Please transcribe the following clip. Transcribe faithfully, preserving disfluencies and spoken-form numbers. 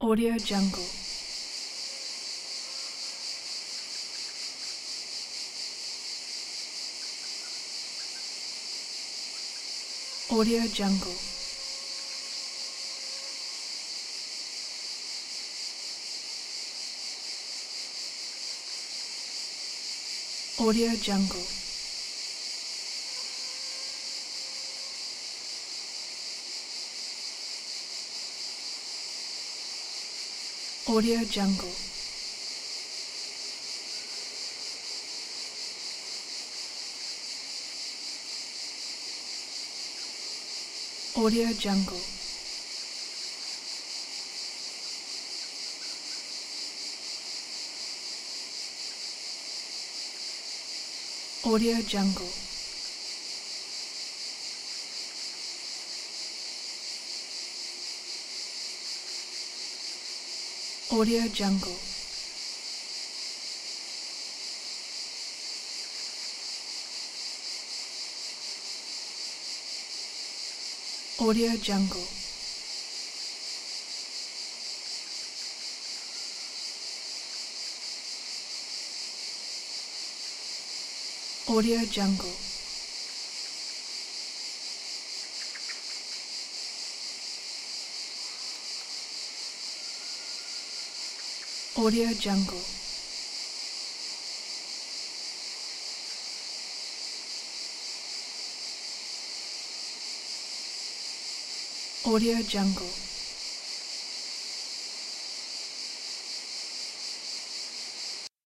Audio Jungle. Audio Jungle. Audio Jungle. Audio Jungle. Audio Jungle. Audio Jungle. Audio Jungle. Audio Jungle. Audio Jungle. Audio Jungle. Audio Jungle.